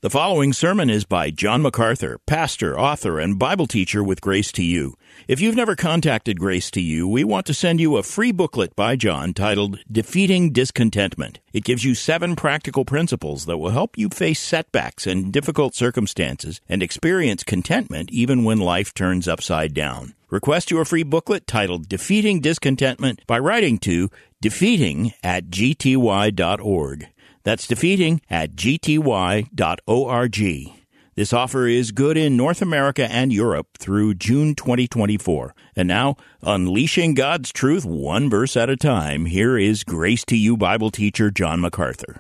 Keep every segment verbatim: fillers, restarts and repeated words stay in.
The following sermon is by John MacArthur, pastor, author, and Bible teacher with Grace to You. If you've never contacted Grace to You, we want to send you a free booklet by John titled Defeating Discontentment. It gives you seven practical principles that will help you face setbacks and difficult circumstances and experience contentment even when life turns upside down. Request your free booklet titled Defeating Discontentment by writing to defeating at g t y dot org. That's defeating at g t y dot org. This offer is good in North America and Europe through June twenty twenty-four. And now, unleashing God's truth one verse at a time, here is Grace to You Bible teacher John MacArthur.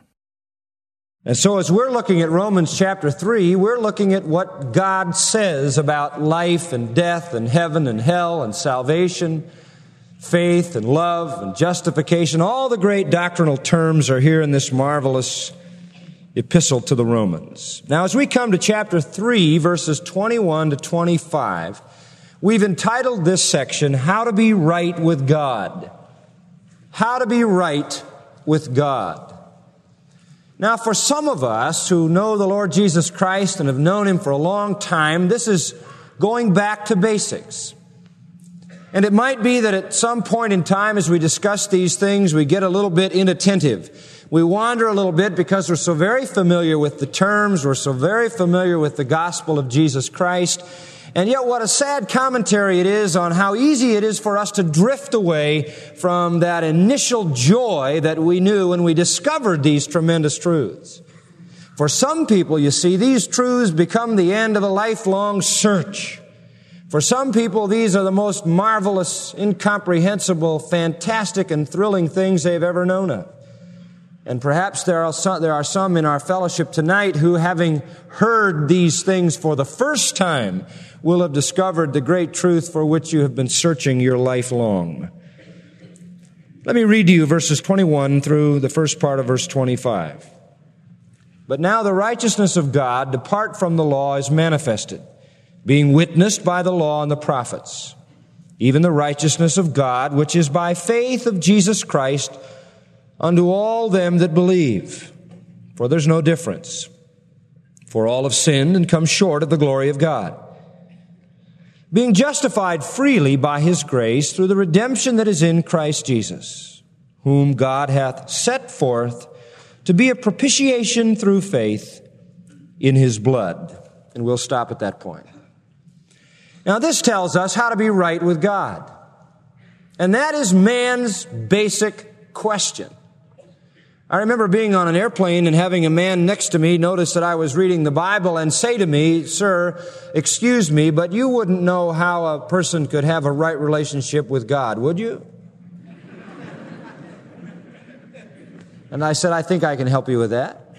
And so as we're looking at Romans chapter three, we're looking at what God says about life and death and heaven and hell and salvation, faith and love and justification. All the great doctrinal terms are here in this marvelous epistle to the Romans. Now, as we come to chapter three, verses twenty-one to twenty-five, we've entitled this section, How to Be Right with God. How to Be Right with God. Now, for some of us who know the Lord Jesus Christ and have known Him for a long time, this is going back to basics. And it might be that at some point in time as we discuss these things, we get a little bit inattentive. We wander a little bit because we're so very familiar with the terms, we're so very familiar with the gospel of Jesus Christ. And yet what a sad commentary it is on how easy it is for us to drift away from that initial joy that we knew when we discovered these tremendous truths. For some people, you see, these truths become the end of a lifelong search. For some people, these are the most marvelous, incomprehensible, fantastic, and thrilling things they've ever known of. And perhaps there are some, there are some in our fellowship tonight who, having heard these things for the first time, will have discovered the great truth for which you have been searching your life long. Let me read to you verses twenty-one through the first part of verse twenty-five. But now the righteousness of God, apart from the law, is manifested, being witnessed by the law and the prophets, even the righteousness of God, which is by faith of Jesus Christ, unto all them that believe. For there's no difference. For all have sinned and come short of the glory of God, being justified freely by His grace through the redemption that is in Christ Jesus, whom God hath set forth to be a propitiation through faith in His blood. And we'll stop at that point. Now, this tells us how to be right with God. And that is man's basic question. I remember being on an airplane and having a man next to me notice that I was reading the Bible and say to me, "Sir, excuse me, but you wouldn't know how a person could have a right relationship with God, would you?" And I said, "I think I can help you with that."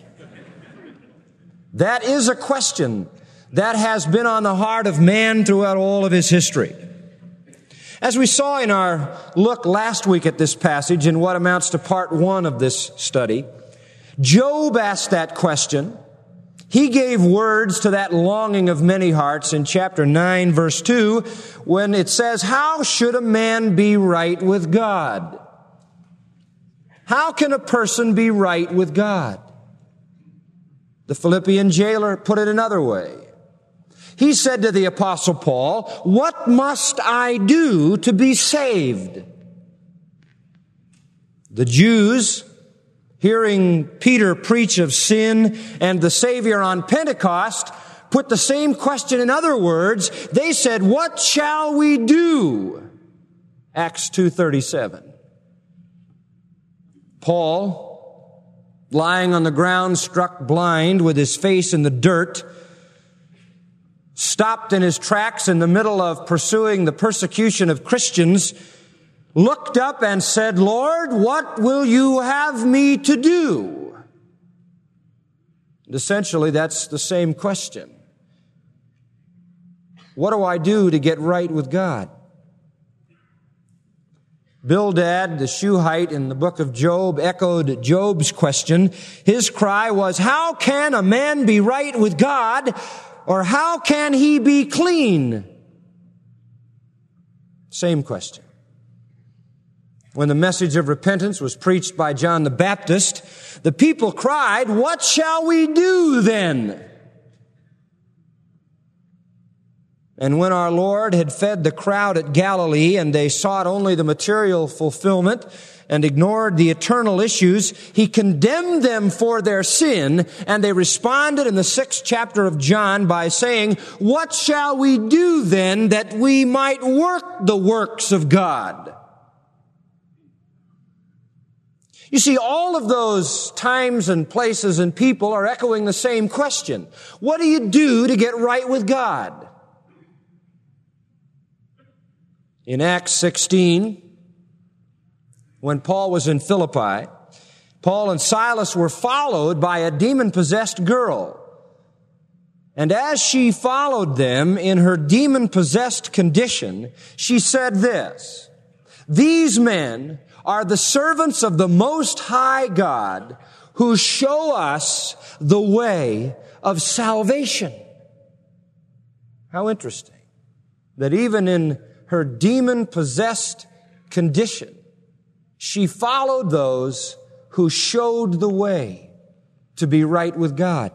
That is a question that has been on the heart of man throughout all of his history. As we saw in our look last week at this passage in what amounts to part one of this study, Job asked that question. He gave words to that longing of many hearts in chapter nine, verse two, when it says, "How should a man be right with God?" How can a person be right with God? The Philippian jailer put it another way. He said to the Apostle Paul, "What must I do to be saved?" The Jews, hearing Peter preach of sin and the Savior on Pentecost, put the same question in other words. They said, "What shall we do?" Acts two thirty-seven. Paul, lying on the ground, struck blind with his face in the dirt, stopped in his tracks in the middle of pursuing the persecution of Christians, looked up and said, "Lord, what will you have me to do?" And essentially, that's the same question. What do I do to get right with God? Bildad, the Shuhite in the book of Job, echoed Job's question. His cry was, "How can a man be right with God? Or how can he be clean?" Same question. When the message of repentance was preached by John the Baptist, the people cried, "What shall we do then?" And when our Lord had fed the crowd at Galilee and they sought only the material fulfillment and ignored the eternal issues, He condemned them for their sin, and they responded in the sixth chapter of John by saying, "What shall we do then that we might work the works of God?" You see, all of those times and places and people are echoing the same question. What do you do to get right with God? In Acts sixteen, when Paul was in Philippi, Paul and Silas were followed by a demon-possessed girl. And as she followed them in her demon-possessed condition, she said this, "These men are the servants of the Most High God who show us the way of salvation." How interesting that even in her demon-possessed condition, she followed those who showed the way to be right with God.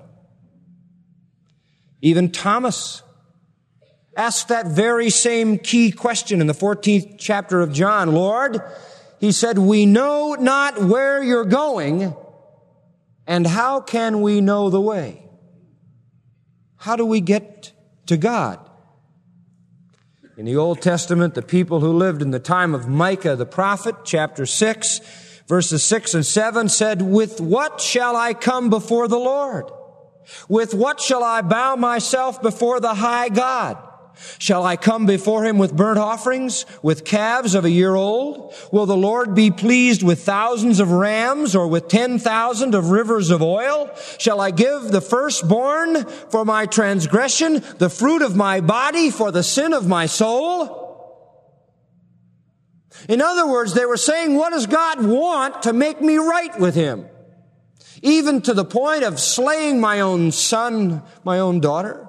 Even Thomas asked that very same key question in the fourteenth chapter of John. "Lord," he said, "we know not where you're going, and how can we know the way?" How do we get to God? In the Old Testament, the people who lived in the time of Micah the prophet, chapter six, verses six and seven, said, "With what shall I come before the Lord? With what shall I bow myself before the high God? Shall I come before Him with burnt offerings, with calves of a year old? Will the Lord be pleased with thousands of rams, or with ten thousand of rivers of oil? Shall I give the firstborn for my transgression, the fruit of my body for the sin of my soul?" In other words, they were saying, what does God want to make me right with Him? Even to the point of slaying my own son, my own daughter.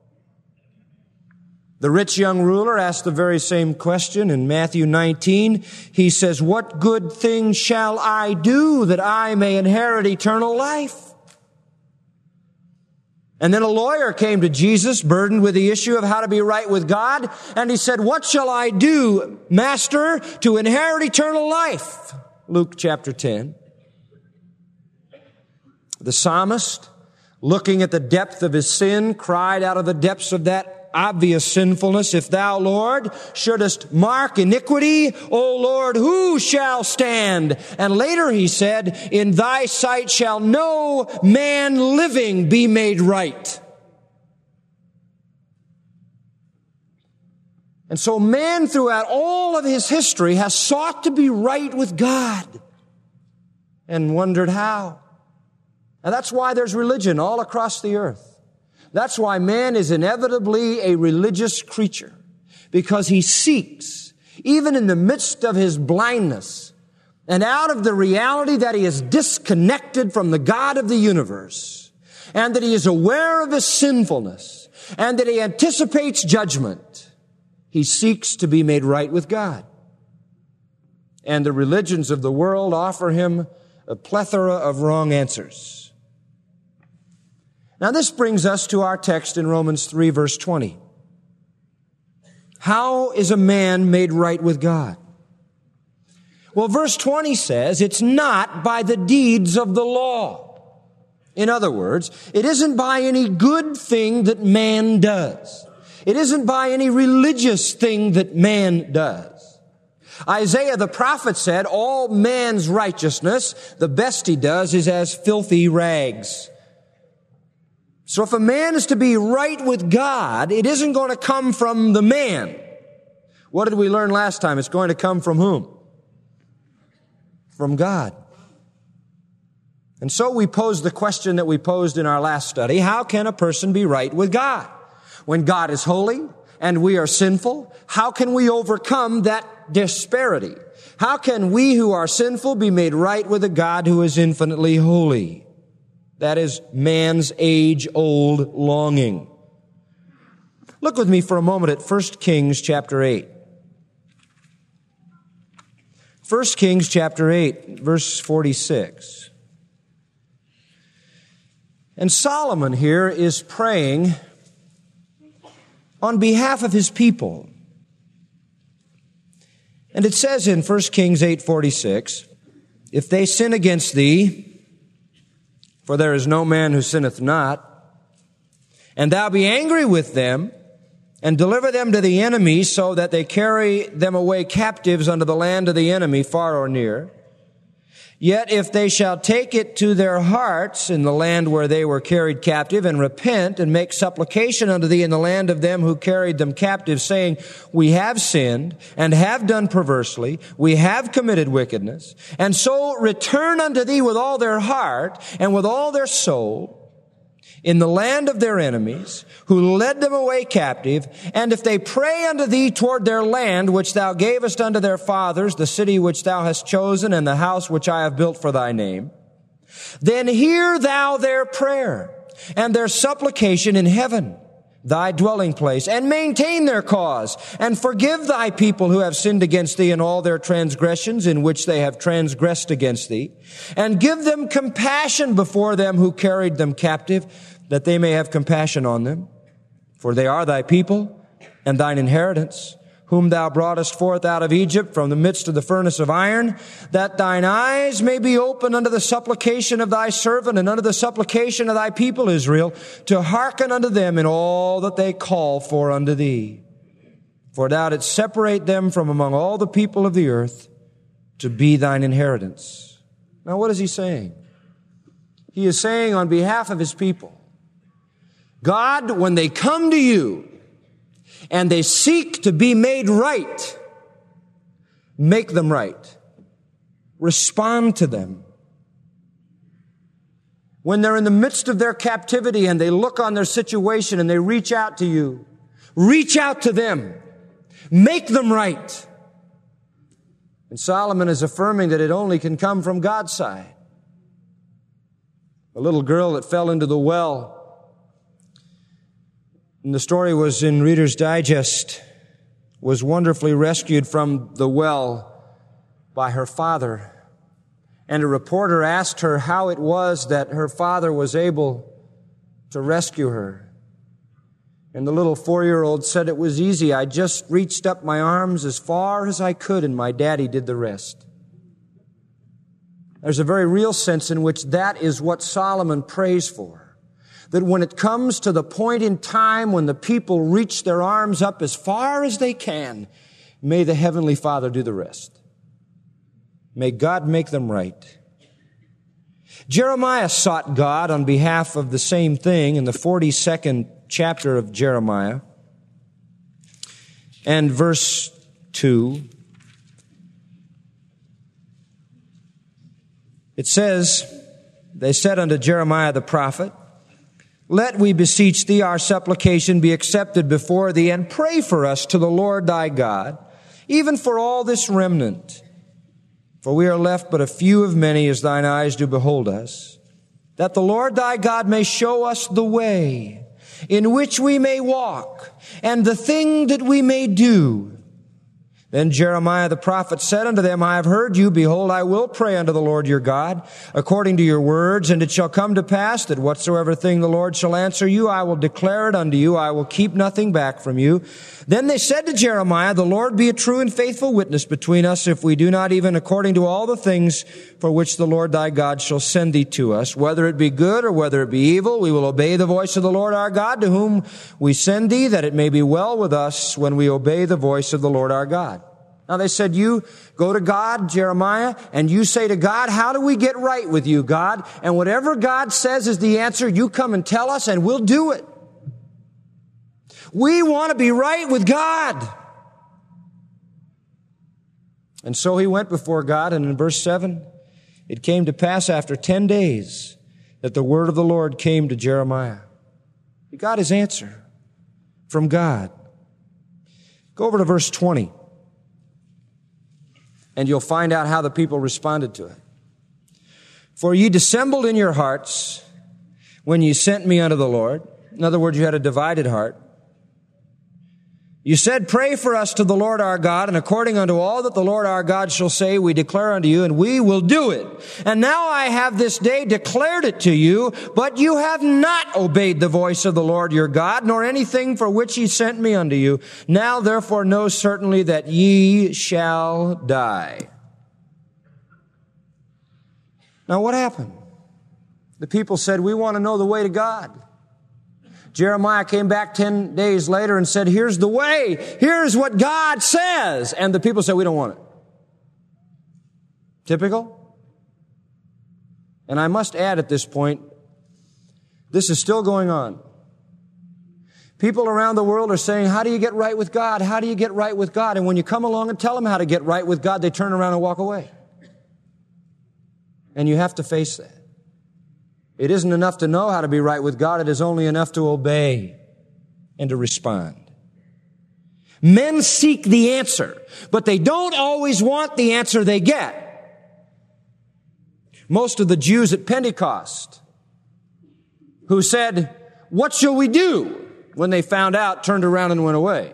The rich young ruler asked the very same question in Matthew nineteen. He says, "What good thing shall I do that I may inherit eternal life?" And then a lawyer came to Jesus, burdened with the issue of how to be right with God, and he said, "What shall I do, Master, to inherit eternal life?" Luke chapter ten. The psalmist, looking at the depth of his sin, cried out of the depths of that obvious sinfulness, "If thou, Lord, shouldest mark iniquity, O Lord, who shall stand?" And later he said, "In thy sight shall no man living be made right." And so man throughout all of his history has sought to be right with God and wondered how. And that's why there's religion all across the earth. That's why man is inevitably a religious creature, because he seeks, even in the midst of his blindness, and out of the reality that he is disconnected from the God of the universe, and that he is aware of his sinfulness, and that he anticipates judgment, he seeks to be made right with God. And the religions of the world offer him a plethora of wrong answers. Now this brings us to our text in Romans three, verse twenty. How is a man made right with God? Well, verse twenty says it's not by the deeds of the law. In other words, it isn't by any good thing that man does. It isn't by any religious thing that man does. Isaiah the prophet said, "All man's righteousness, the best he does is as filthy rags." So if a man is to be right with God, it isn't going to come from the man. What did we learn last time? It's going to come from whom? From God. And so we pose the question that we posed in our last study. How can a person be right with God? When God is holy and we are sinful, how can we overcome that disparity? How can we who are sinful be made right with a God who is infinitely holy? That is man's age-old longing. Look with me for a moment at First Kings chapter eight. First Kings chapter eight, verse forty-six. And Solomon here is praying on behalf of his people. And it says in First Kings eight forty-six, if they sin against thee, for there is no man who sinneth not, and thou be angry with them, and deliver them to the enemy, so that they carry them away captives unto the land of the enemy, far or near. Yet if they shall take it to their hearts in the land where they were carried captive, and repent, and make supplication unto thee in the land of them who carried them captive, saying, we have sinned, and have done perversely, we have committed wickedness, and so return unto thee with all their heart, and with all their soul, in the land of their enemies, who led them away captive, and if they pray unto thee toward their land, which thou gavest unto their fathers, the city which thou hast chosen, and the house which I have built for thy name, then hear thou their prayer, and their supplication in heaven, thy dwelling place, and maintain their cause, and forgive thy people who have sinned against thee in all their transgressions in which they have transgressed against thee, and give them compassion before them who carried them captive, that they may have compassion on them. For they are thy people and thine inheritance, whom thou broughtest forth out of Egypt from the midst of the furnace of iron, that thine eyes may be open unto the supplication of thy servant and unto the supplication of thy people Israel, to hearken unto them in all that they call for unto thee. For thou didst separate them from among all the people of the earth to be thine inheritance. Now what is he saying? He is saying on behalf of his people, God, when they come to you and they seek to be made right, make them right. Respond to them. When they're in the midst of their captivity and they look on their situation and they reach out to you, reach out to them. Make them right. And Solomon is affirming that it only can come from God's side. A little girl that fell into the well, and the story was in Reader's Digest, was wonderfully rescued from the well by her father. And a reporter asked her how it was that her father was able to rescue her. And the little four-year-old said, it was easy. I just reached up my arms as far as I could, and my daddy did the rest. There's a very real sense in which that is what Solomon prays for. That when it comes to the point in time when the people reach their arms up as far as they can, may the Heavenly Father do the rest. May God make them right. Jeremiah sought God on behalf of the same thing in the forty-second chapter of Jeremiah. And verse two, it says, they said unto Jeremiah the prophet, let, we beseech thee, our supplication be accepted before thee, and pray for us to the Lord thy God, even for all this remnant. For we are left but a few of many, as thine eyes do behold us, that the Lord thy God may show us the way in which we may walk, and the thing that we may do. Then Jeremiah the prophet said unto them, I have heard you. Behold, I will pray unto the Lord your God according to your words. And it shall come to pass that whatsoever thing the Lord shall answer you, I will declare it unto you. I will keep nothing back from you. Then they said to Jeremiah, the Lord be a true and faithful witness between us, if we do not even according to all the things for which the Lord thy God shall send thee to us. Whether it be good or whether it be evil, we will obey the voice of the Lord our God, to whom we send thee, that it may be well with us when we obey the voice of the Lord our God. Now they said, you go to God, Jeremiah, and you say to God, how do we get right with you, God? And whatever God says is the answer, you come and tell us and we'll do it. We want to be right with God. And so he went before God, and in verse seven, it came to pass after ten days that the word of the Lord came to Jeremiah. He got his answer from God. Go over to verse twenty. And you'll find out how the people responded to it. For ye dissembled in your hearts when ye sent me unto the Lord. In other words, you had a divided heart. You said, pray for us to the Lord our God, and according unto all that the Lord our God shall say, we declare unto you, and we will do it. And now I have this day declared it to you, but you have not obeyed the voice of the Lord your God, nor anything for which he sent me unto you. Now therefore know certainly that ye shall die. Now what happened? The people said, we want to know the way to God. Jeremiah came back ten days later and said, here's the way. Here's what God says. And the people said, we don't want it. Typical? And I must add at this point, this is still going on. People around the world are saying, how do you get right with God? How do you get right with God? And when you come along and tell them how to get right with God, they turn around and walk away. And you have to face that. It isn't enough to know how to be right with God. It is only enough to obey and to respond. Men seek the answer, but they don't always want the answer they get. Most of the Jews at Pentecost who said, what shall we do? When they found out, turned around and went away.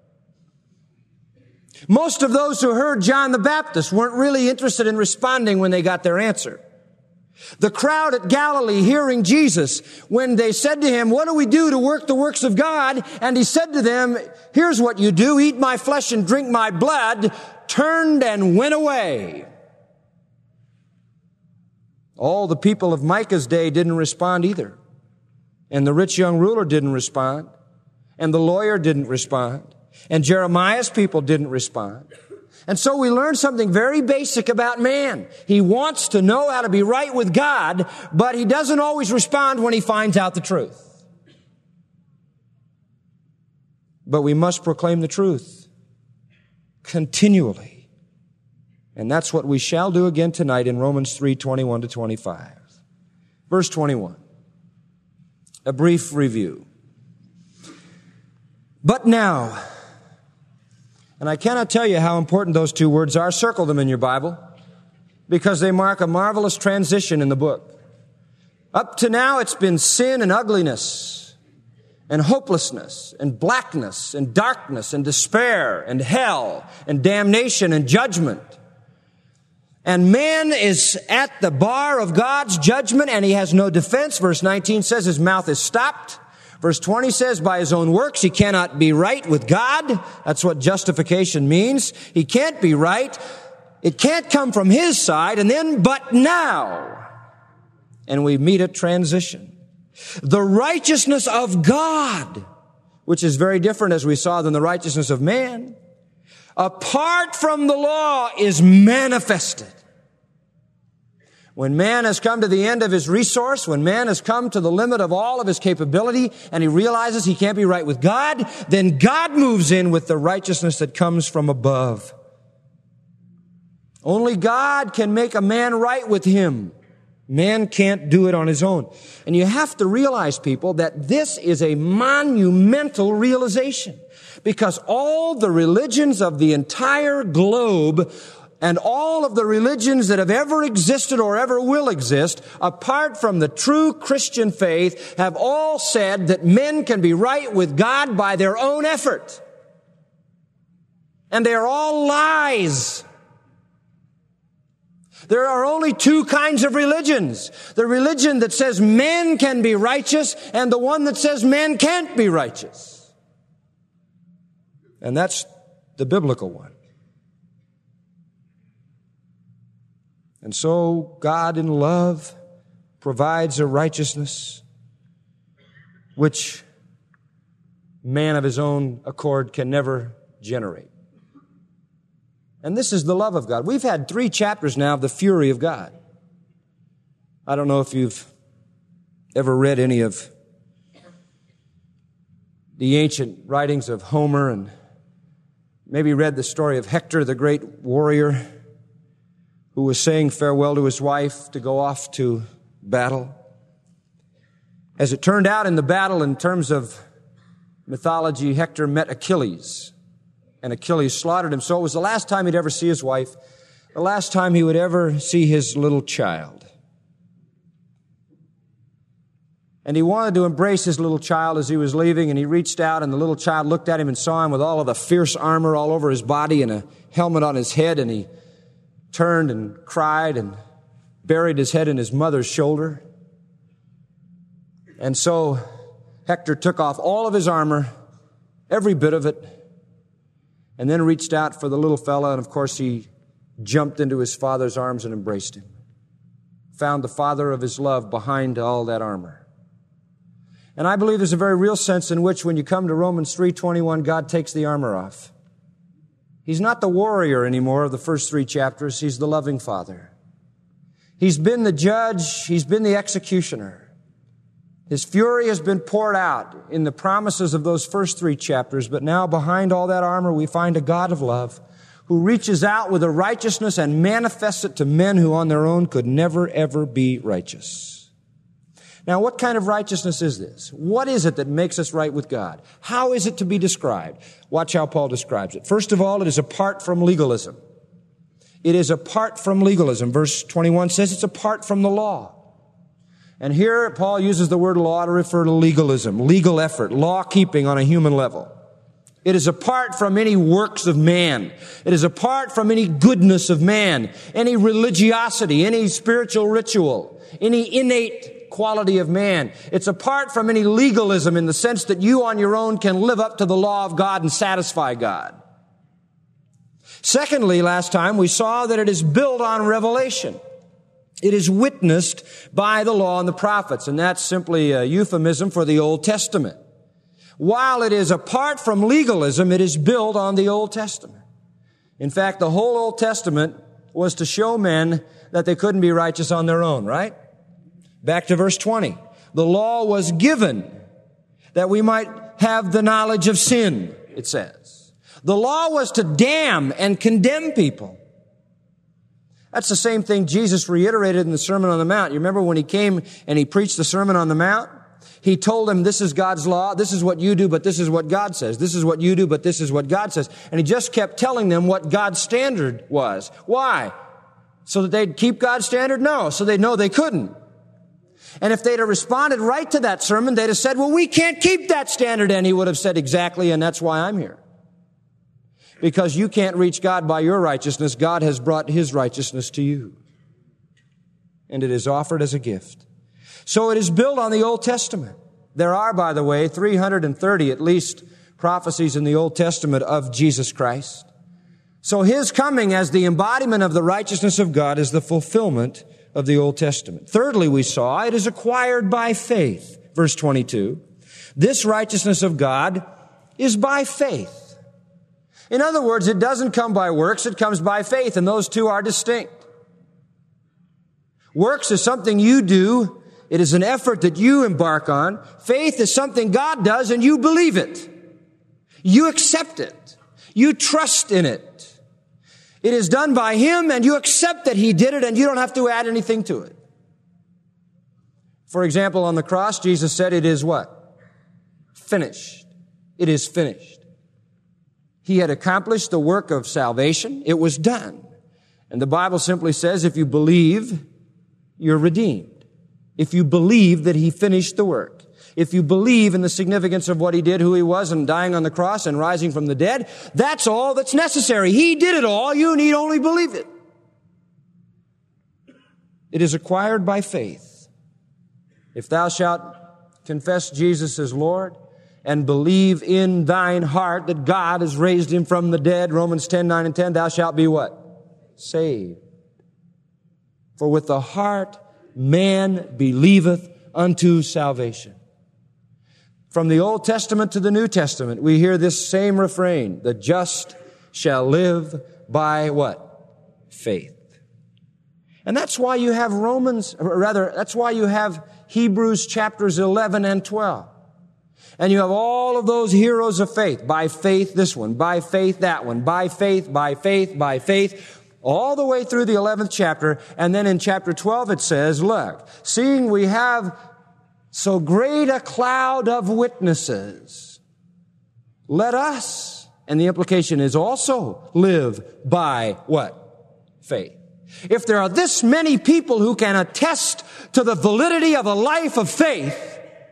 Most of those who heard John the Baptist weren't really interested in responding when they got their answer. The crowd at Galilee hearing Jesus, when they said to him, what do we do to work the works of God? And he said to them, here's what you do, eat my flesh and drink my blood, turned and went away. All the people of Micah's day didn't respond either. And the rich young ruler didn't respond. And the lawyer didn't respond. And Jeremiah's people didn't respond. And so we learn something very basic about man. He wants to know how to be right with God, but he doesn't always respond when he finds out the truth. But we must proclaim the truth continually. And that's what we shall do again tonight in Romans three, twenty-one to twenty-five. Verse twenty-one. A brief review. But now, and I cannot tell you how important those two words are. Circle them in your Bible because they mark a marvelous transition in the book. Up to now, it's been sin and ugliness and hopelessness and blackness and darkness and despair and hell and damnation and judgment. And man is at the bar of God's judgment and he has no defense. Verse nineteen says his mouth is stopped. Verse twenty says, by his own works, he cannot be right with God. That's what justification means. He can't be right. It can't come from his side. And then, but now. And we meet a transition. The righteousness of God, which is very different, as we saw, than the righteousness of man, apart from the law, is manifested. When man has come to the end of his resource, when man has come to the limit of all of his capability, and he realizes he can't be right with God, then God moves in with the righteousness that comes from above. Only God can make a man right with him. Man can't do it on his own. And you have to realize, people, that this is a monumental realization. Because all the religions of the entire globe and all of the religions that have ever existed or ever will exist, apart from the true Christian faith, have all said that men can be right with God by their own effort. And they are all lies. There are only two kinds of religions. The religion that says men can be righteous and the one that says men can't be righteous. And that's the biblical one. And so God in love provides a righteousness which man of his own accord can never generate. And this is the love of God. We've had three chapters now of the fury of God. I don't know if you've ever read any of the ancient writings of Homer and maybe read the story of Hector, the great warrior, who was saying farewell to his wife to go off to battle. As it turned out in the battle, in terms of mythology, Hector met Achilles, and Achilles slaughtered him. So it was the last time he'd ever see his wife, the last time he would ever see his little child. And he wanted to embrace his little child as he was leaving, and he reached out, and the little child looked at him and saw him with all of the fierce armor all over his body and a helmet on his head, and he turned and cried and buried his head in his mother's shoulder. And so Hector took off all of his armor, every bit of it, and then reached out for the little fella, and of course he jumped into his father's arms and embraced him. Found the father of his love behind all that armor. And I believe there's a very real sense in which when you come to Romans three twenty-one, God takes the armor off. He's not the warrior anymore of the first three chapters. He's the loving Father. He's been the judge. He's been the executioner. His fury has been poured out in the promises of those first three chapters, but now behind all that armor we find a God of love who reaches out with a righteousness and manifests it to men who on their own could never, ever be righteous. Now, what kind of righteousness is this? What is it that makes us right with God? How is it to be described? Watch how Paul describes it. First of all, it is apart from legalism. It is apart from legalism. Verse twenty-one says it's apart from the law. And here Paul uses the word law to refer to legalism, legal effort, law-keeping on a human level. It is apart from any works of man. It is apart from any goodness of man, any religiosity, any spiritual ritual, any innate quality of man. It's apart from any legalism in the sense that you on your own can live up to the law of God and satisfy God. Secondly, last time we saw that it is built on revelation. It is witnessed by the law and the prophets, and that's simply a euphemism for the Old Testament. While it is apart from legalism, it is built on the Old Testament. In fact, the whole Old Testament was to show men that they couldn't be righteous on their own, right? Back to verse twenty. The law was given that we might have the knowledge of sin, it says. The law was to damn and condemn people. That's the same thing Jesus reiterated in the Sermon on the Mount. You remember when he came and he preached the Sermon on the Mount? He told them, this is God's law, this is what you do, but this is what God says. This is what you do, but this is what God says. And he just kept telling them what God's standard was. Why? So that they'd keep God's standard? No, so they'd know they couldn't. And if they'd have responded right to that sermon, they'd have said, well, we can't keep that standard. And he would have said, exactly, and that's why I'm here. Because you can't reach God by your righteousness. God has brought his righteousness to you. And it is offered as a gift. So it is built on the Old Testament. There are, by the way, three hundred thirty at least prophecies in the Old Testament of Jesus Christ. So his coming as the embodiment of the righteousness of God is the fulfillment of the Old Testament. Thirdly, we saw it is acquired by faith. Verse twenty-two. This righteousness of God is by faith. In other words, it doesn't come by works, it comes by faith, and those two are distinct. Works is something you do. It is an effort that you embark on. Faith is something God does and you believe it. You accept it. You trust in it. It is done by him and you accept that he did it and you don't have to add anything to it. For example, on the cross, Jesus said, it is what? Finished. It is finished. He had accomplished the work of salvation. It was done. And the Bible simply says, if you believe, you're redeemed. If you believe that he finished the work. If you believe in the significance of what he did, who he was, and dying on the cross and rising from the dead, that's all that's necessary. He did it all. You need only believe it. It is acquired by faith. If thou shalt confess Jesus as Lord and believe in thine heart that God has raised him from the dead, Romans ten, nine and ten, thou shalt be what? Saved. For with the heart man believeth unto salvation. From the Old Testament to the New Testament, we hear this same refrain, the just shall live by what? Faith. And that's why you have Romans, or rather, that's why you have Hebrews chapters eleven and twelve. And you have all of those heroes of faith. By faith, this one. By faith, that one. By faith, by faith, by faith. All the way through the eleventh chapter. And then in chapter twelve it says, look, seeing we have so great a cloud of witnesses, let us, and the implication is also, live by what? Faith. If there are this many people who can attest to the validity of a life of faith,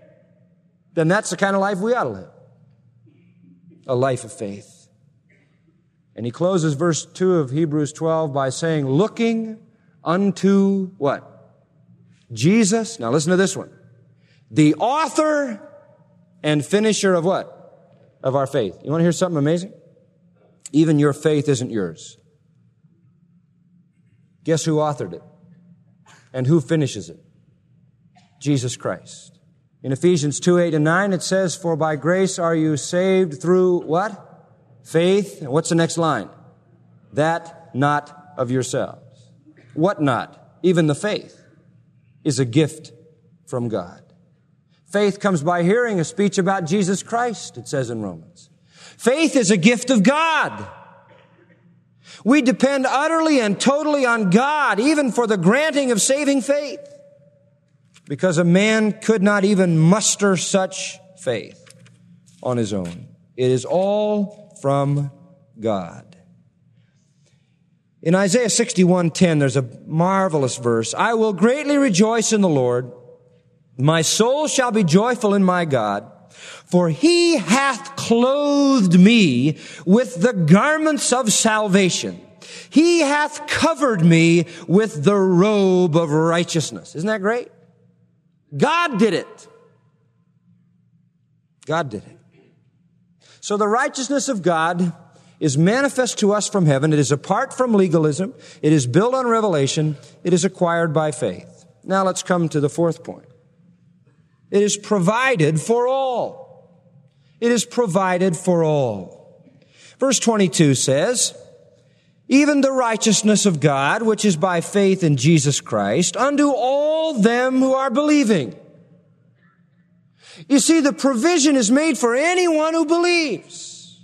then that's the kind of life we ought to live. A life of faith. And he closes verse two of Hebrews twelve by saying, looking unto what? Jesus. Now listen to this one. The author and finisher of what? Of our faith. You want to hear something amazing? Even your faith isn't yours. Guess who authored it? And who finishes it? Jesus Christ. In Ephesians two, eight and nine, it says, for by grace are you saved through what? Faith. And what's the next line? That not of yourselves. What not? Even the faith is a gift from God. Faith comes by hearing a speech about Jesus Christ, it says in Romans. Faith is a gift of God. We depend utterly and totally on God, even for the granting of saving faith, because a man could not even muster such faith on his own. It is all from God. In Isaiah sixty-one ten, there's a marvelous verse. I will greatly rejoice in the Lord. My soul shall be joyful in my God, for he hath clothed me with the garments of salvation. He hath covered me with the robe of righteousness. Isn't that great? God did it. God did it. So the righteousness of God is manifest to us from heaven. It is apart from legalism. It is built on revelation. It is acquired by faith. Now let's come to the fourth point. It is provided for all. It is provided for all. Verse twenty-two says, even the righteousness of God, which is by faith in Jesus Christ, unto all them who are believing. You see, the provision is made for anyone who believes.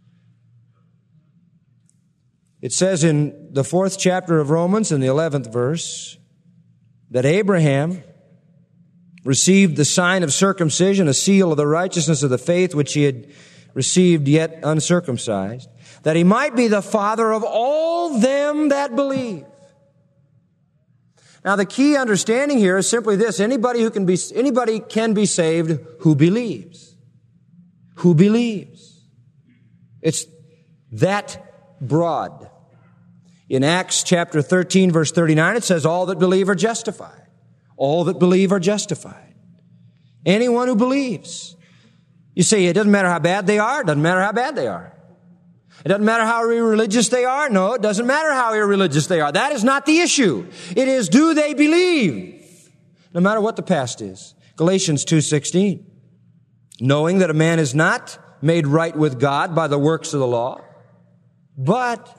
It says in the fourth chapter of Romans, in the eleventh verse, that Abraham received the sign of circumcision, a seal of the righteousness of the faith which he had received yet uncircumcised, that he might be the father of all them that believe. Now the key understanding here is simply this. Anybody who can be, anybody can be saved who believes. Who believes. It's that broad. In Acts chapter thirteen verse thirty-nine, it says, all that believe are justified. All that believe are justified. Anyone who believes. You say it doesn't matter how bad they are. It doesn't matter how bad they are. It doesn't matter how irreligious they are. No, it doesn't matter how irreligious they are. That is not the issue. It is, do they believe? No matter what the past is. Galatians two sixteen. Knowing that a man is not made right with God by the works of the law, but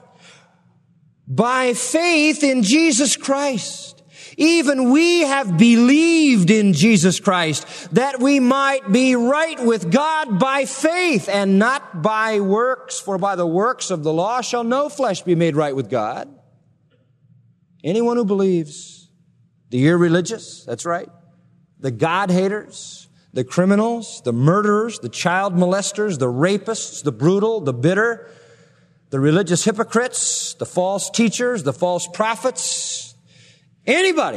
by faith in Jesus Christ. Even we have believed in Jesus Christ, that we might be right with God by faith and not by works. For by the works of the law shall no flesh be made right with God. Anyone who believes, the irreligious, that's right, the God-haters, the criminals, the murderers, the child molesters, the rapists, the brutal, the bitter, the religious hypocrites, the false teachers, the false prophets, anybody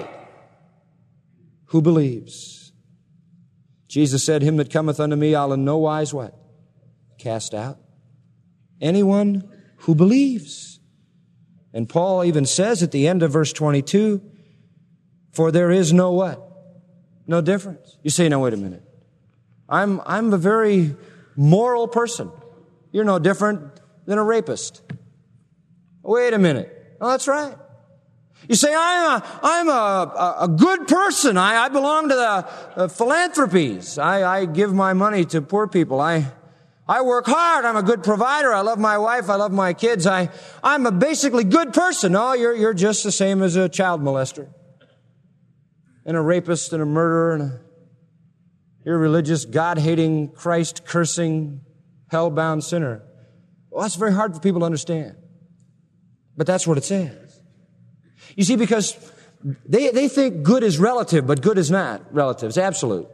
who believes. Jesus said, him that cometh unto me, I'll in no wise what? Cast out. Anyone who believes. And Paul even says at the end of verse twenty-two, for there is no what? No difference. You say, now wait a minute. I'm, I'm a very moral person. You're no different than a rapist. Wait a minute. Oh, that's right. You say, I'm a, I'm a, a good person. I, I belong to the uh, philanthropies. I, I give my money to poor people. I, I work hard. I'm a good provider. I love my wife. I love my kids. I, I'm a basically good person. No, you're, you're just the same as a child molester and a rapist and a murderer and a irreligious, God-hating, Christ-cursing, hell-bound sinner. Well, that's very hard for people to understand. But that's what it says. You see, because they, they think good is relative, but good is not relative. It's absolute.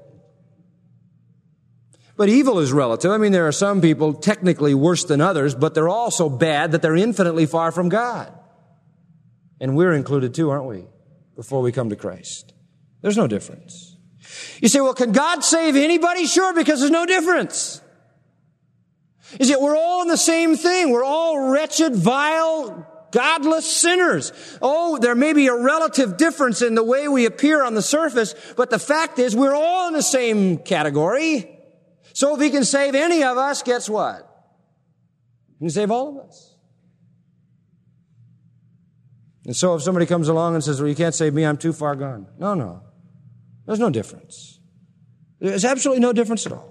But evil is relative. I mean, there are some people technically worse than others, but they're all so bad that they're infinitely far from God. And we're included too, aren't we? Before we come to Christ. There's no difference. You say, well, can God save anybody? Sure, because there's no difference. You see, we're all in the same thing. We're all wretched, vile, godless sinners. Oh, there may be a relative difference in the way we appear on the surface, but the fact is we're all in the same category. So if he can save any of us, guess what? He can save all of us. And so if somebody comes along and says, well, you can't save me, I'm too far gone. No, no. There's no difference. There's absolutely no difference at all.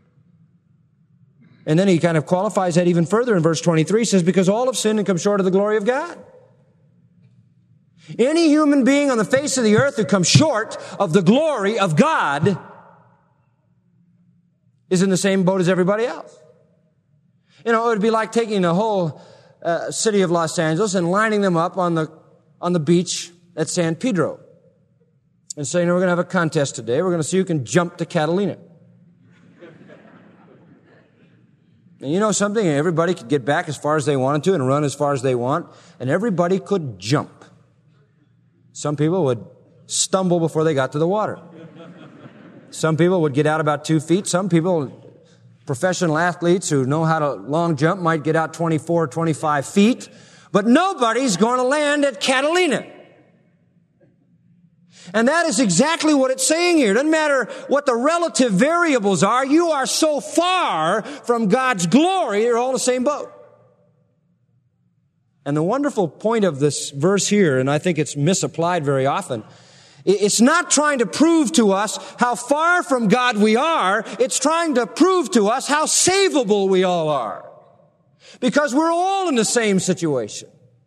And then he kind of qualifies that even further in verse twenty-three. He says, because all have sinned and come short of the glory of God. Any human being on the face of the earth who comes short of the glory of God is in the same boat as everybody else. You know, it would be like taking the whole uh, city of Los Angeles and lining them up on the on the beach at San Pedro and saying, we're going to have a contest today. We're going to see who can jump to Catalina. And you know something? Everybody could get back as far as they wanted to and run as far as they want, and everybody could jump. Some people would stumble before they got to the water. Some people would get out about two feet. Some people, professional athletes who know how to long jump, might get out twenty-four, twenty-five feet. But nobody's going to land at Catalina. And that is exactly what it's saying here. It doesn't matter what the relative variables are. You are so far from God's glory, you're all in the same boat. And the wonderful point of this verse here, and I think it's misapplied very often, it's not trying to prove to us how far from God we are. It's trying to prove to us how savable we all are. Because we're all in the same situation.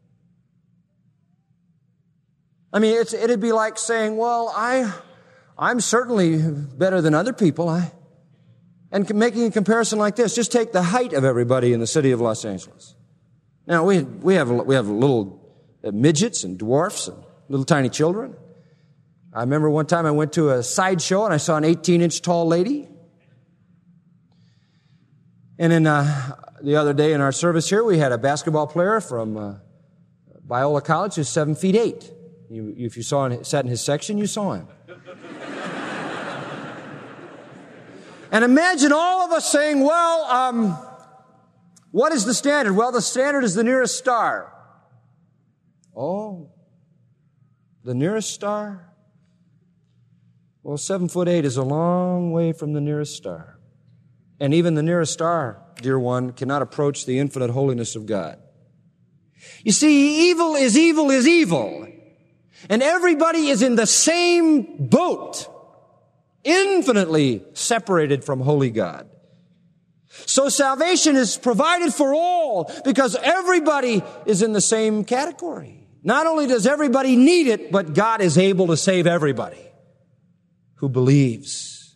I mean, it's, it'd be like saying, well, I, I'm certainly better than other people. I, and making a comparison like this, just take the height of everybody in the city of Los Angeles. Now, we, we have, we have little midgets and dwarfs and little tiny children. I remember one time I went to a sideshow and I saw an eighteen-inch tall lady. And then uh, the other day in our service here, we had a basketball player from uh, Biola College who's seven feet eight. You, if you saw him, sat in his section, you saw him. And imagine all of us saying, well, um, what is the standard? Well, the standard is the nearest star. Oh, the nearest star? Well, seven foot eight is a long way from the nearest star. And even the nearest star, dear one, cannot approach the infinite holiness of God. You see, evil is evil is evil. And everybody is in the same boat, infinitely separated from holy God. So salvation is provided for all because everybody is in the same category. Not only does everybody need it, but God is able to save everybody who believes.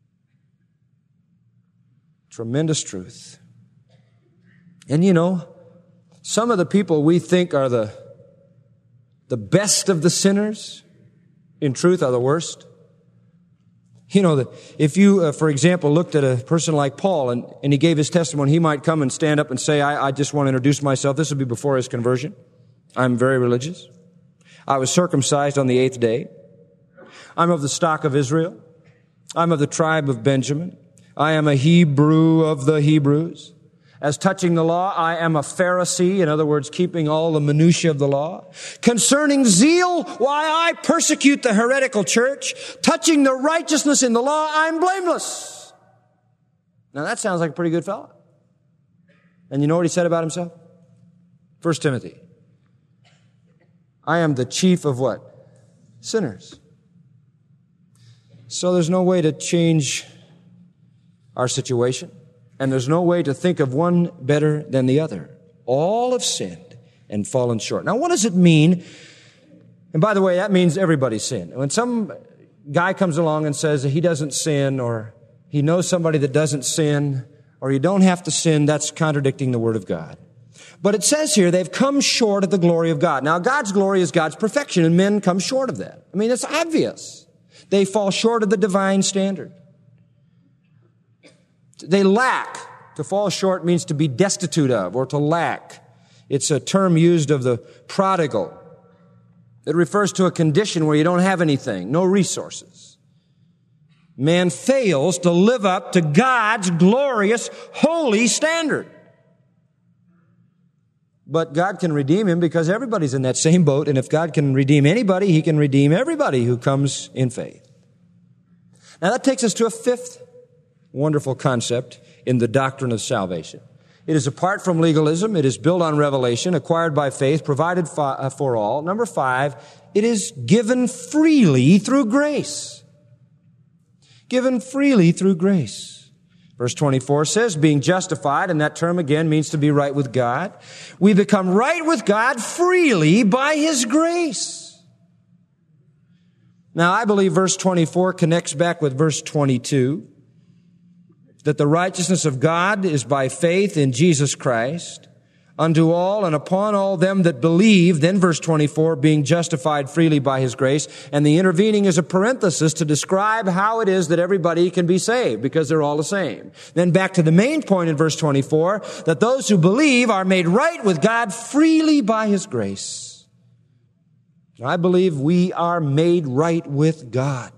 Tremendous truth. And you know, some of the people we think are the The best of the sinners, in truth, are the worst. You know, if you, uh, for example, looked at a person like Paul and, and he gave his testimony, he might come and stand up and say, I, I just want to introduce myself. This would be before his conversion. I'm very religious. I was circumcised on the eighth day. I'm of the stock of Israel. I'm of the tribe of Benjamin. I am a Hebrew of the Hebrews. As touching the law, I am a Pharisee, in other words, keeping all the minutiae of the law. Concerning zeal, why I persecute the heretical church. Touching the righteousness in the law, I'm blameless. Now that sounds like a pretty good fellow. And you know what he said about himself? First Timothy. I am the chief of what? Sinners. So there's no way to change our situation. And there's no way to think of one better than the other. All have sinned and fallen short. Now, what does it mean? And by the way, that means everybody's sinned. When some guy comes along and says that he doesn't sin, or he knows somebody that doesn't sin, or you don't have to sin, that's contradicting the Word of God. But it says here, they've come short of the glory of God. Now, God's glory is God's perfection, and men come short of that. I mean, it's obvious. They fall short of the divine standard. They lack. To fall short means to be destitute of or to lack. It's a term used of the prodigal. It refers to a condition where you don't have anything, no resources. man fails to live up to God's glorious, holy standard. But God can redeem him because everybody's in that same boat, and if God can redeem anybody, he can redeem everybody who comes in faith. Now that takes us to a fifth wonderful concept in the doctrine of salvation. It is apart from legalism. It is built on revelation, acquired by faith, provided for all. Number five, it is given freely through grace. Given freely through grace. Verse twenty-four says, being justified, and that term again means to be right with God. We become right with God freely by His grace. Now, I believe verse twenty-four connects back with verse twenty-two, that the righteousness of God is by faith in Jesus Christ, unto all and upon all them that believe. Then verse twenty-four, being justified freely by His grace. And the intervening is a parenthesis to describe how it is that everybody can be saved, because they're all the same. Then back to the main point in verse twenty-four, that those who believe are made right with God freely by His grace. I believe we are made right with God.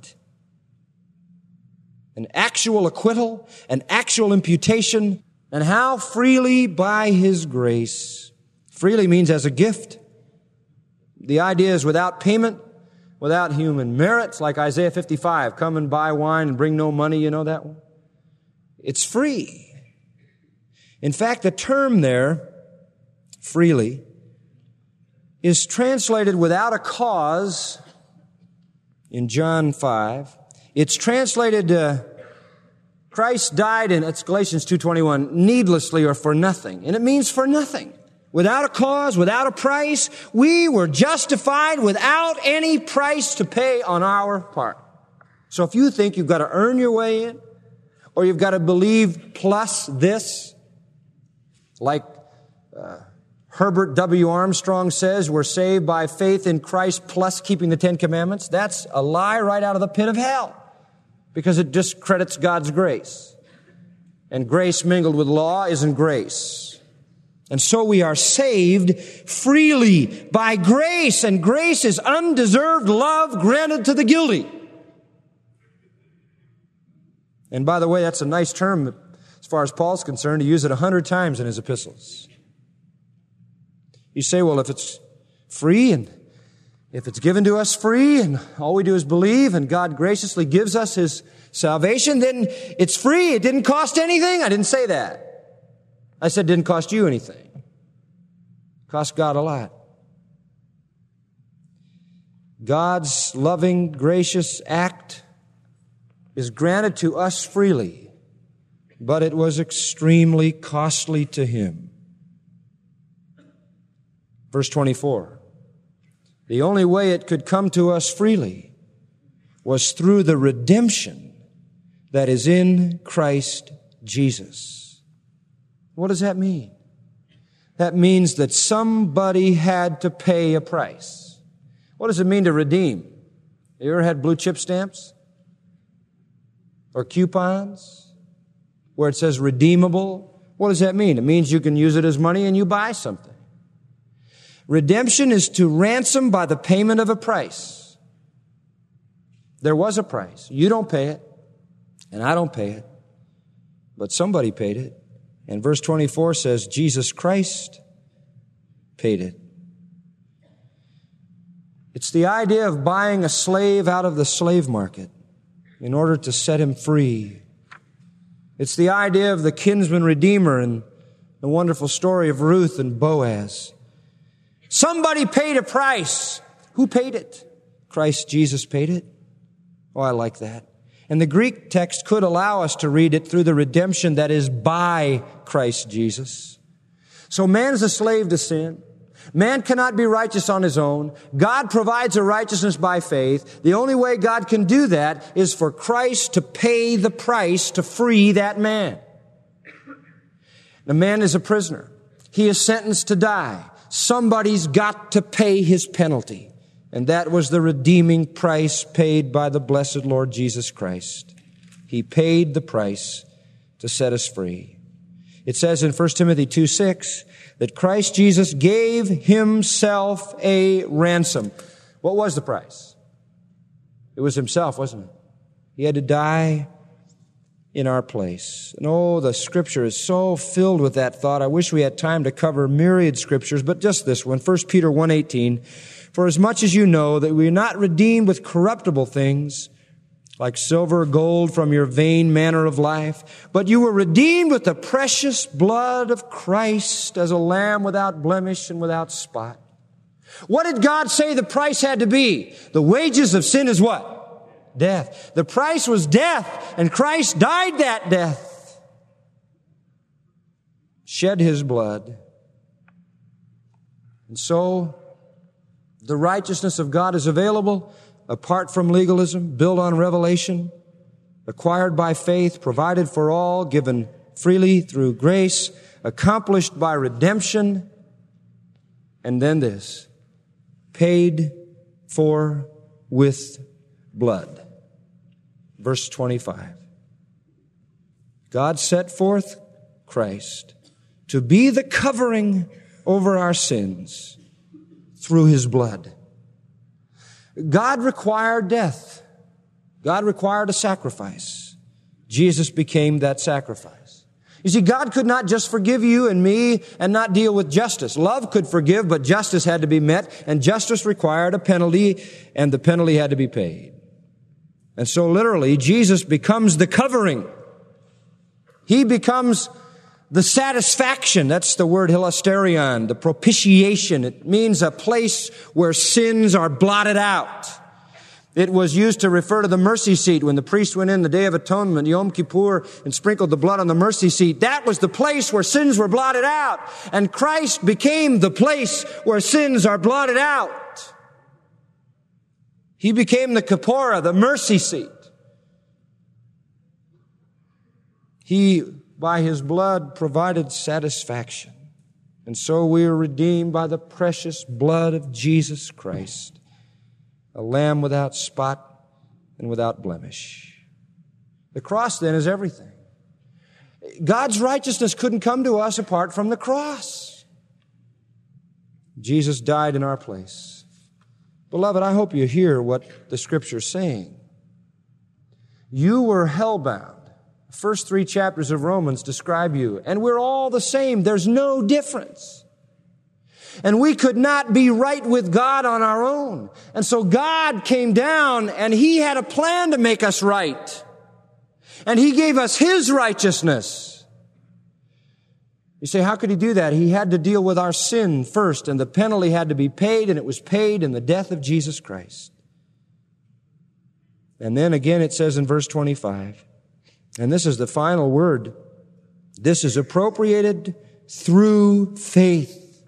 An actual acquittal, an actual imputation, and how? Freely by His grace. Freely means as a gift. The idea is without payment, without human merits, like Isaiah fifty-five, come and buy wine and bring no money, you know that one? It's free. In fact, the term there, freely, is translated without a cause in John five. It's translated, uh, Christ died in, it's Galatians two twenty-one, needlessly or for nothing. And it means for nothing. Without a cause, without a price. We were justified without any price to pay on our part. So if you think you've got to earn your way in, or you've got to believe plus this, like uh, Herbert W. Armstrong says, we're saved by faith in Christ plus keeping the Ten Commandments, that's a lie right out of the pit of hell. Because it discredits God's grace. And grace mingled with law isn't grace. And so we are saved freely by grace. And grace is undeserved love granted to the guilty. And by the way, that's a nice term as far as Paul's concerned. He used it a hundred times in his epistles. You say, well, if it's free and if it's given to us free and all we do is believe and God graciously gives us His salvation, then it's free. It didn't cost anything. I didn't say that. I said it didn't cost you anything. It cost God a lot. God's loving, gracious act is granted to us freely, but it was extremely costly to Him. Verse twenty-four. The only way it could come to us freely was through the redemption that is in Christ Jesus. What does that mean? That means that somebody had to pay a price. What does it mean to redeem? You ever had blue chip stamps? Or coupons? Where it says redeemable? What does that mean? It means you can use it as money and you buy something. Redemption is to ransom by the payment of a price. There was a price. You don't pay it, and I don't pay it, but somebody paid it. And verse twenty-four says, Jesus Christ paid it. It's the idea of buying a slave out of the slave market in order to set him free. It's the idea of the kinsman redeemer and the wonderful story of Ruth and Boaz. Somebody paid a price. Who paid it? Christ Jesus paid it. Oh, I like that. And the Greek text could allow us to read it through the redemption that is by Christ Jesus. So man's a slave to sin. Man cannot be righteous on his own. God provides a righteousness by faith. The only way God can do that is for Christ to pay the price to free that man. The man is a prisoner. He is sentenced to die. Somebody's got to pay his penalty. And that was the redeeming price paid by the blessed Lord Jesus Christ. He paid the price to set us free. It says in First Timothy two six that Christ Jesus gave Himself a ransom. What was the price? It was Himself, wasn't it? He had to die in our place. And oh, the Scripture is so filled with that thought. I wish we had time to cover myriad Scriptures, but just this one, First Peter one eighteen. For as much as you know that we are not redeemed with corruptible things, like silver or gold from your vain manner of life, but you were redeemed with the precious blood of Christ as a lamb without blemish and without spot. What did God say the price had to be? The wages of sin is what? Death. The price was death, and Christ died that death. Shed His blood. And so, the righteousness of God is available apart from legalism, built on revelation, acquired by faith, provided for all, given freely through grace, accomplished by redemption, and then this, paid for with blood. Verse twenty-five. God set forth Christ to be the covering over our sins through His blood. God required death. God required a sacrifice. Jesus became that sacrifice. You see, God could not just forgive you and me and not deal with justice. Love could forgive, but justice had to be met, and justice required a penalty, and the penalty had to be paid. And so literally, Jesus becomes the covering. He becomes the satisfaction. That's the word hilasterion, the propitiation. It means a place where sins are blotted out. It was used to refer to the mercy seat when the priest went in the Day of Atonement, Yom Kippur, and sprinkled the blood on the mercy seat. That was the place where sins were blotted out. And Christ became the place where sins are blotted out. He became the Kippurah, the mercy seat. He, by His blood, provided satisfaction. And so we are redeemed by the precious blood of Jesus Christ, a lamb without spot and without blemish. The cross, then, is everything. God's righteousness couldn't come to us apart from the cross. Jesus died in our place. Beloved, I hope you hear what the Scripture's saying. You were hellbound. The first three chapters of Romans describe you, and we're all the same. There's no difference. And we could not be right with God on our own. And so God came down, and He had a plan to make us right. And He gave us His righteousness. You say, how could He do that? He had to deal with our sin first, and the penalty had to be paid, and it was paid in the death of Jesus Christ. And then again it says in verse twenty-five, and this is the final word, this is appropriated through faith.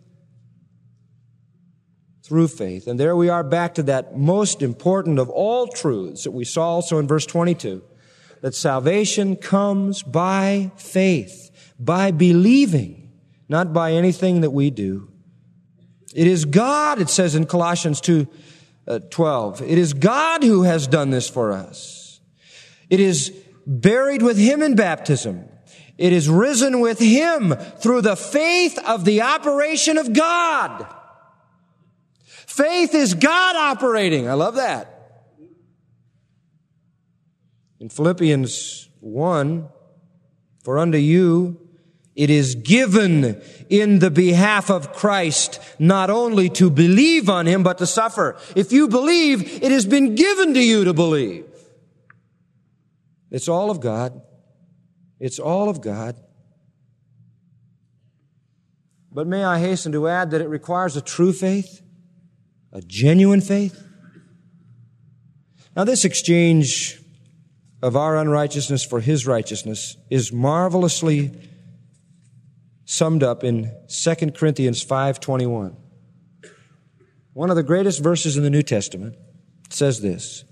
Through faith. And there we are back to that most important of all truths that we saw also in verse twenty-two, that salvation comes by faith, by believing, not by anything that we do. It is God, it says in Colossians two twelve, it is God who has done this for us. It is buried with Him in baptism. It is risen with Him through the faith of the operation of God. Faith is God operating. I love that. In Philippians one, for unto you it is given in the behalf of Christ not only to believe on Him, but to suffer. If you believe, it has been given to you to believe. It's all of God. It's all of God. But may I hasten to add that it requires a true faith, a genuine faith. Now, this exchange of our unrighteousness for His righteousness is marvelously summed up in Second Corinthians five twenty-one. One of the greatest verses in the New Testament. It says this,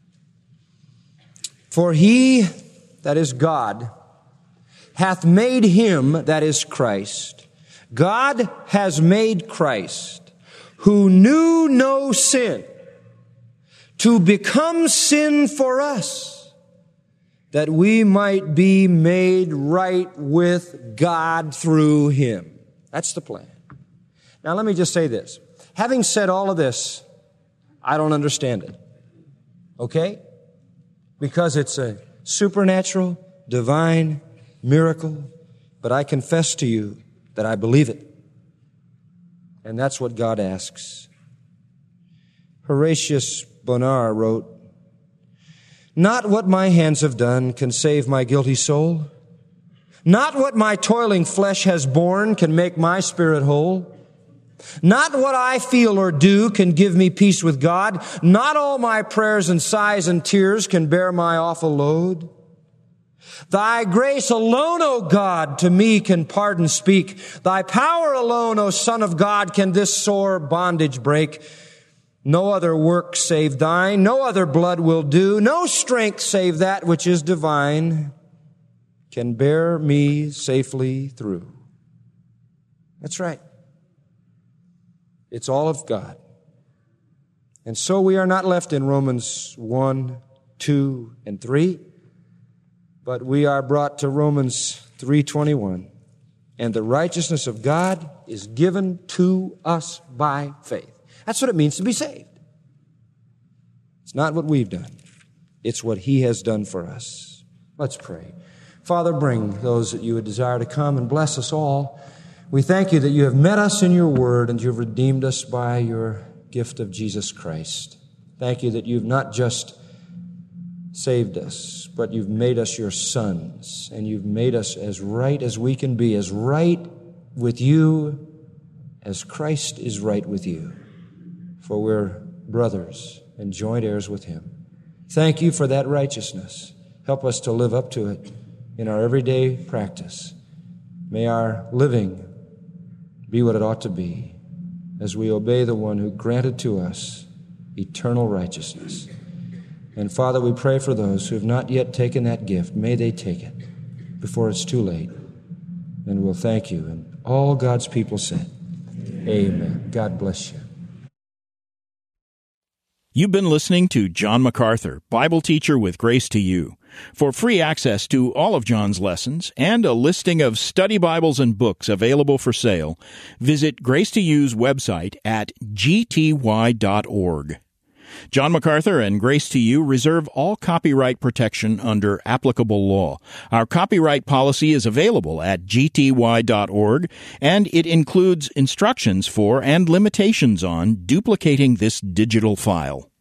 for He, that is God, hath made Him, that is Christ. God has made Christ, who knew no sin, to become sin for us, that we might be made right with God through Him. That's the plan. Now let me just say this. Having said all of this, I don't understand it. Okay? because it's a supernatural, divine miracle, but I confess to you that I believe it. And that's what God asks. Horatius Bonar wrote, "Not what my hands have done can save my guilty soul. Not what my toiling flesh has borne can make my spirit whole. Not what I feel or do can give me peace with God. Not all my prayers and sighs and tears can bear my awful load. Thy grace alone, O God, to me can pardon speak. Thy power alone, O Son of God, can this sore bondage break. No other work save thine, no other blood will do, no strength save that which is divine can bear me safely through." That's right. It's all of God. And so we are not left in Romans one, two, and three, but we are brought to Romans three twenty-one. And the righteousness of God is given to us by faith. That's what it means to be saved. It's not what we've done. It's what He has done for us. Let's pray. Father, bring those that you would desire to come and bless us all. We thank you that you have met us in your word and you have redeemed us by your gift of Jesus Christ. Thank you that you've not just saved us, but you've made us your sons, and you've made us as right as we can be, as right with you as Christ is right with you. For we're brothers and joint heirs with Him. Thank you for that righteousness. Help us to live up to it in our everyday practice. May our living be what it ought to be as we obey the one who granted to us eternal righteousness. And Father, we pray for those who have not yet taken that gift. May they take it before it's too late. And we'll thank you. And all God's people said, Amen. Amen. God bless you. You've been listening to John MacArthur, Bible teacher with Grace to You. For free access to all of John's lessons and a listing of study Bibles and books available for sale, visit Grace to You's website at g t y dot org. John MacArthur and Grace to You reserve all copyright protection under applicable law. Our copyright policy is available at g t y dot org, and it includes instructions for and limitations on duplicating this digital file.